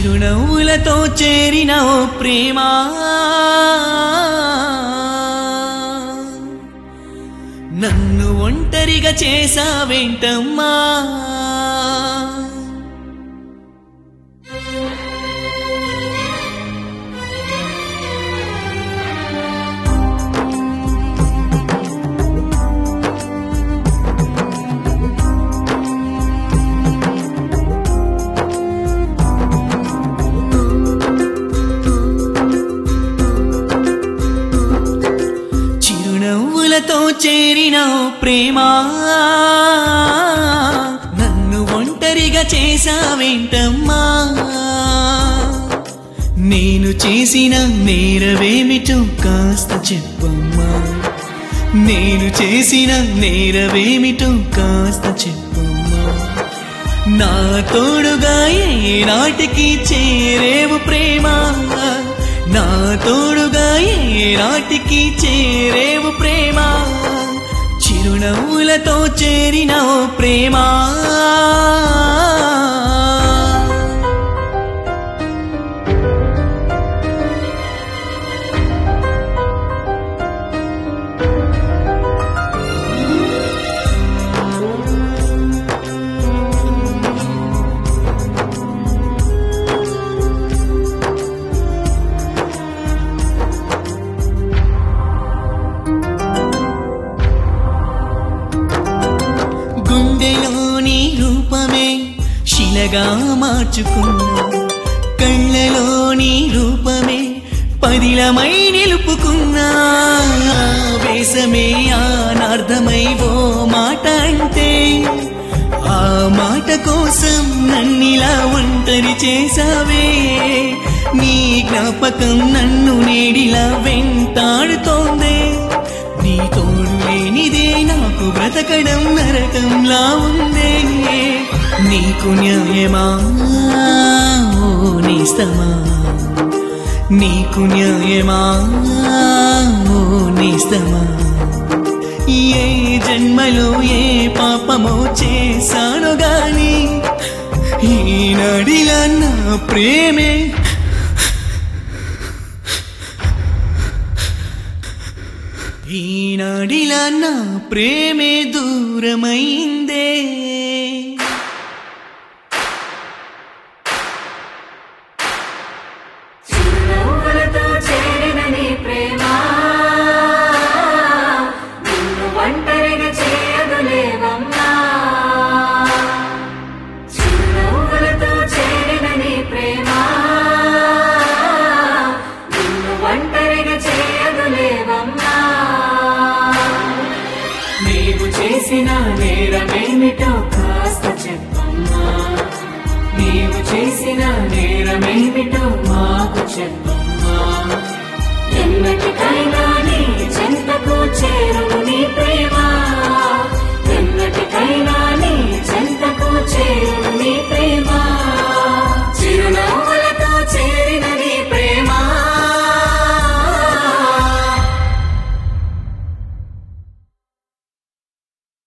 చిరునవ్వులతో చేరిన ఓ ప్రేమ నన్ను ఒంటరిగా చేసావేంటమ్మా చిరునవ్వులతో చేరిన ప్రేమ నన్ను ఒంటరిగా చేసావేంటమ్మా నేను చేసిన నేరవేమిటో కాస్త చెప్పమ్మా నేను చేసిన నేరవేమిటో కాస్త చెప్పమ్మా నా తోడుగా ఏనాటికి చేరేవు ప్రేమ నా తోడుగా ఏనాటికి చేరేవు ప్రేమ చిరునవ్వులతో చేరిన ఓ ప్రేమ గుండెలోని రూపమే శిలగా మార్చుకున్నా కళ్ళలోని రూపమే పదిలమై నిలుపుకున్నా వేసమే అనార్థమై ఓ మాట అంటే ఆ మాట కోసం నన్నిలా ఒంటరి చేసావే నీ జ్ఞాపకం నన్ను నేడిలా వెంటాడుతోందే నీ తోడు లేనిదే నాకు బ్రతకడం నరకంలా ఉందే నీకు న్యాయమా ఓ నేస్తమా నీకు న్యాయమా ఓ నేస్తమా ఏ జన్మలో ఏ పాపమో చేశాను గాని ఈనాడిలా నా ప్రేమే ఈనాడిలా నా ప్రేమే దూరమైందే చిరునవ్వులతో చేరిన నీ ప్రేమ నిన్ను ఒంటరిగా చేయదులేవమ్మా చిరునవ్వులతో చేరిన నీ ప్రేమ నిన్ను ఒంటరిగా చేయదులేవమ్మా నీవు చేసిన నేరమేమిటో కాస్త చెప్పమ్మా నీవు చేసిన నేరమేమిటో మాకు చెప్పమ్మా ఎన్నటి